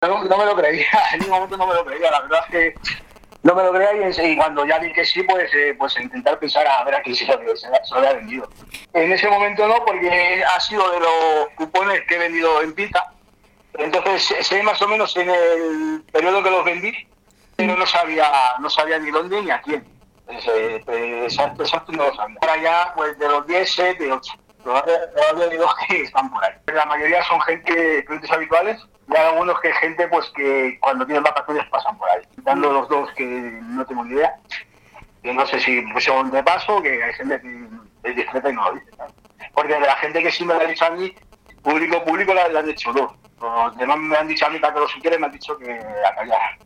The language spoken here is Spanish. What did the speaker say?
no me lo creía, en ningún momento no me lo creía, la verdad es que no me lo creía y cuando ya vi que sí, pues intentar pensar a ver a quién se lo había vendido. En ese momento no, porque ha sido de los cupones que he vendido en Pita, entonces sé más o menos en el periodo que los vendí, pero no sabía ni dónde ni a quién. Exacto no lo sabía. Ahora ya, pues de los 10, 7, 8. Todavía hay dos que están por ahí. La mayoría son clientes habituales y hay algunos que gente pues que cuando tienen vacaciones pasan por ahí. Dando los dos que no tengo ni idea. Que no sé si son de paso, que hay gente que es discreta y no lo dice, ¿sabes? Porque de la gente que sí me lo ha dicho a mí, público, le han hecho dos. Los demás me han dicho a mí para que lo supieran, me han dicho que a callar.